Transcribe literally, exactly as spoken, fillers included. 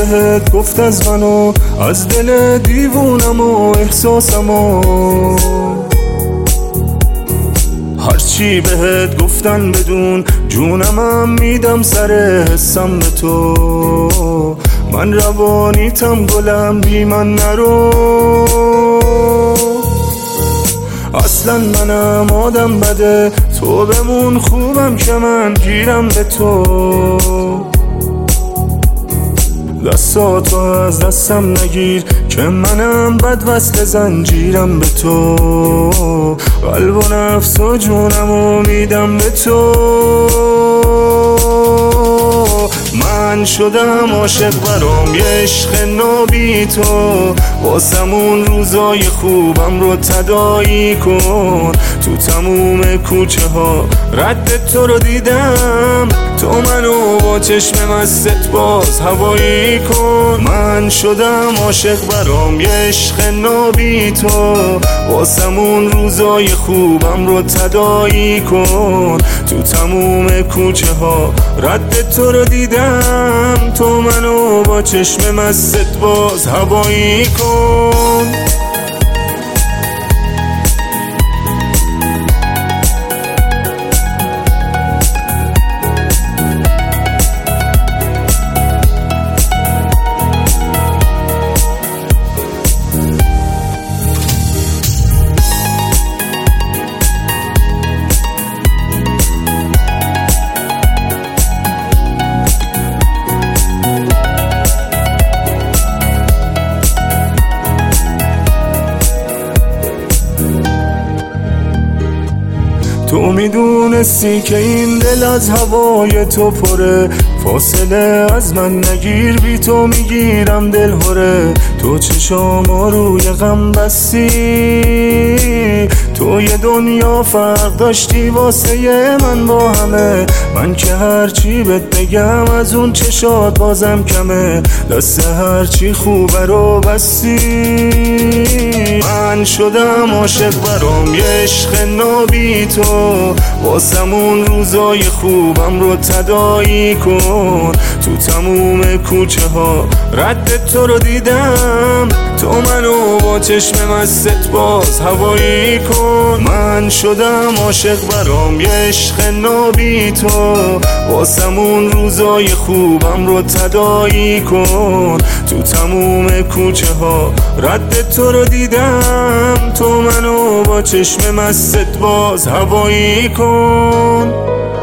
بهت گفت از منو، از دل دیوونم و احساسمو. هرچی بهت گفتن بدون، جونمم میدم سر حسم به تو. من روانیتم گلم، بی من نرو. اصلا منم آدم بده، تو بمون خوبم که من گیرم به تو. دستاتو از دستم نگیر که منم بد وصل زنجیرم به تو. قلب و نفس و جونمو میدم به تو. من شدم عاشق برام یه عشق نابی تو. واسمون روزای خوبم رو تداعی کن. تو تموم کوچه ها رد تو رو دیدم، تو منو با چشم مستت باز هوایی کن. من شدم عاشق برام یه عشق نابی تو. واسمون روزای خوبم رو تداعی کن. تو تموم کوچه ها رد تو رو دیدم، تو منو با چشم مستت باز هوایی کن. تو میدونستی که این دل از هوای تو پره. فاصله از من نگیر، بی تو میگیرم دل هره. تو چشام روی غم بستی، تو یه دنیا فرق داشتی واسه من با همه. من که هرچی بهت بگم از اون چشات بازم کمه. دست هرچی خوبه رو بستی. من شدم عاشق برام یه عشق نابی تو. واسمون روزای خوبم رو تداعی کن. تو تموم کوچه ها رد تو رو دیدم، تو منو با چشم مستت باز هوایی کن. من شدم عاشق برام یه عشق نابی تو. واسمون روزای خوبم رو تداعی کن. تو تموم کوچه ها رد تو رو دیدم، تو منو با چشم مستت باز هوایی کن.